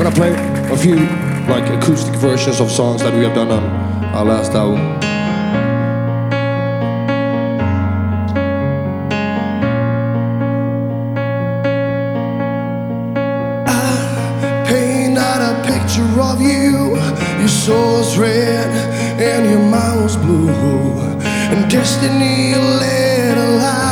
gonna play a few like acoustic versions of songs that we have done on our last album. I paint out a picture of you. Your soul's red and your mind was blue, and destiny led a life.